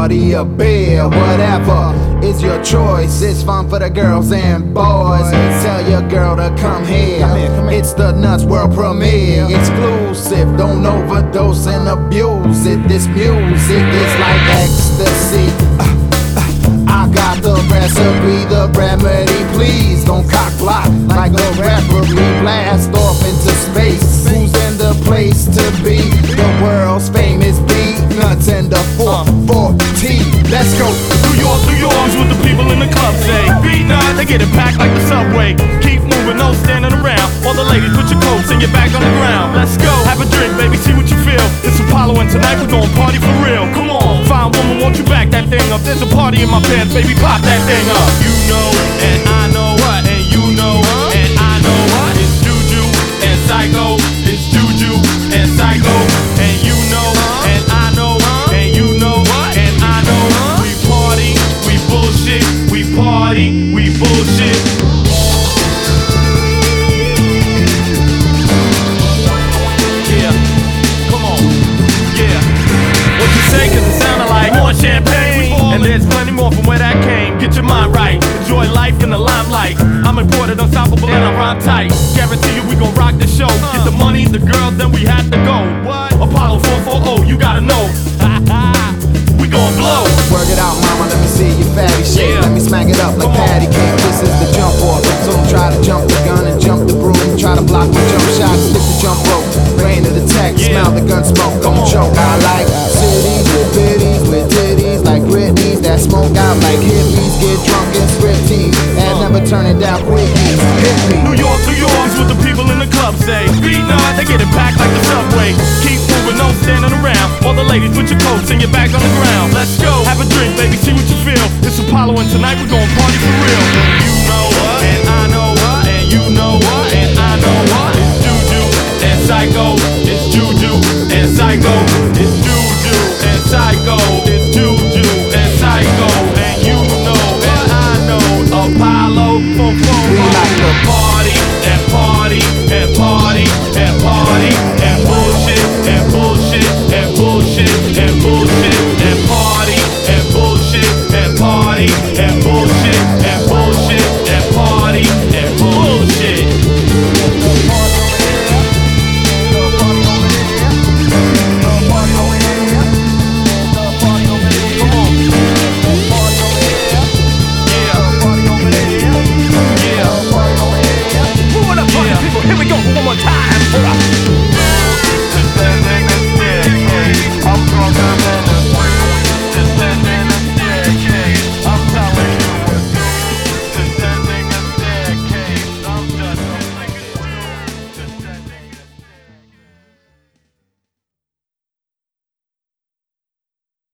party, a beer, whatever. It's your choice, it's fun for the girls and boys. Tell your girl to come here. It's the Nuts World Premiere. Exclusive, don't overdose and abuse it. This music is like ecstasy. I got the recipe, the remedy, please. Don't cock block like a referee. Blast off into space. Who's in the place to be? The world's famous beat Nuts and the 440. Let's go. New York's what the people in the club say. Beat Nuts, they get it packed like the subway. Keep moving, no standing around. All the ladies, put your coats and your back on the ground. Let's go, have a drink, baby, see what you feel. It's Apollo and tonight we're gonna party for real. Come on, fine woman, won't you back that thing up? There's a party in my pants, baby, pop that thing up. You know, and I know what, and you know, and I know what. It's Juju and Psycho, it's Juju and Psycho, and you know, and I know, and you know, and I know. We party, we bullshit, we party, we bullshit. Yeah, come on, yeah. What you say, cause it sounded like more champagne. And there's plenty more from where that came. Get your mind right, enjoy life in the limelight. I'm imported, unstoppable, and I rhyme tight. Guarantee you we gon' rock the show. Get the money, the girls, then we have to go. What? Apollo 440, you gotta know. We gon' blow. Work it out, mama, let me see your fatty shake. Let me smack it up like patty cake. This is the jump off. So don't try to jump the gun and jump the broom. Try to block my jump shots, stick the jump rope. Rain to the tech, smell the gun smoke. Don't choke, I like cities with biddies, with titties like Britney's that smoke out like hippies. Get drunk and striptease and never turn it down quickies. Hit me. New York's what the people in the club say. Beat Nuts, they get it packed like the subway. Keep moving, no standing around. All the ladies, put your coats and your back on the ground. Let's go, have a drink, baby, see what you feel. It's Apollo and tonight we're gonna party for real. You know what, and I know what, and you know what, and I know what. It's Juju and Psycho, it's Juju and Psycho, it's Juju and Psycho.